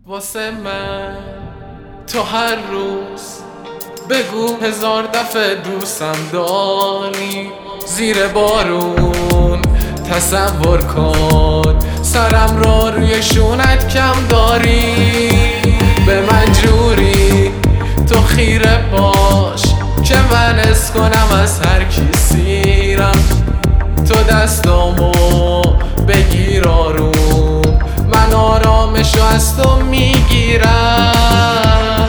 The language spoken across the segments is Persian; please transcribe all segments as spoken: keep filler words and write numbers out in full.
واسه من تو هر روز بگو هزار دفعه دوستم داری. زیر بارون تصور کن سرم را روی شونت کم داری. به من جوری تو خیره باش که من اس کنم از هر کی سیرم. تو دستامو بگیر آروم، من آرامشو از تو میگیرم.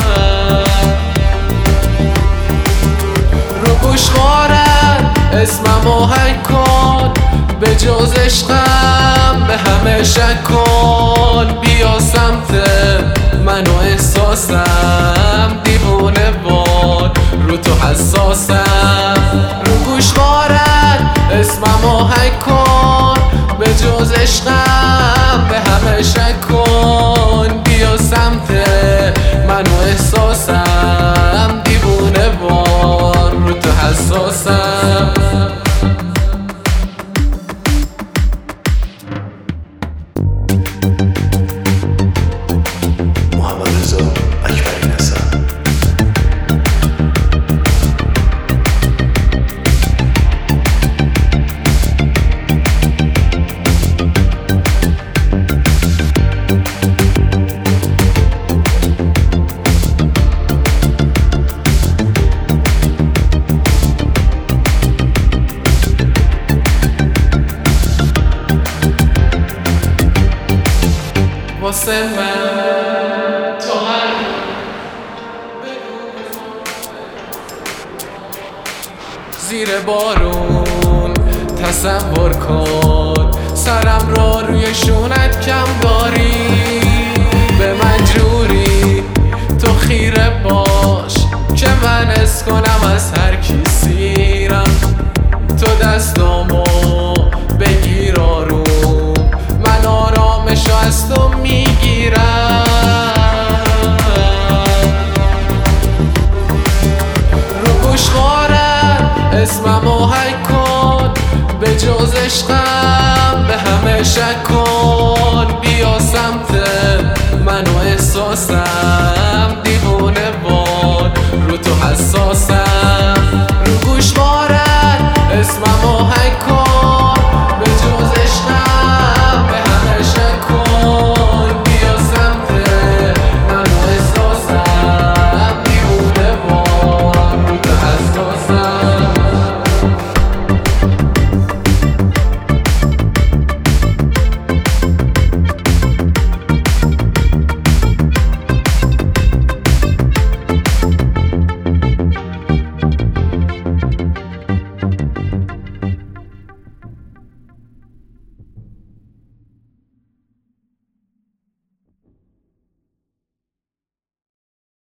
رو گوشوارت اسممو حک کن، به جز عشقم به همه شک کن. بیا سمت من و احساسم، دیوونه وار رو تو حساسم. رو گوشوارت اسممو حک کن، به جز عشقم به همه شک کن. بیا سمت من و احساسم، دیوونه وار رو تو حساسم. واسه من تو هر زیر بارون تصور کن سرم را روی شونت کم داری. به من جوری تو خیره باش که من اس کنم از هر کی سیرم. تو دستامو بگیر آروم، من آرامشو از تو میگیرم. رو گوشوارت اسممو حک کن، به جز عشقم به همه شک کن. بیا سمت من و احساسم، دیوونه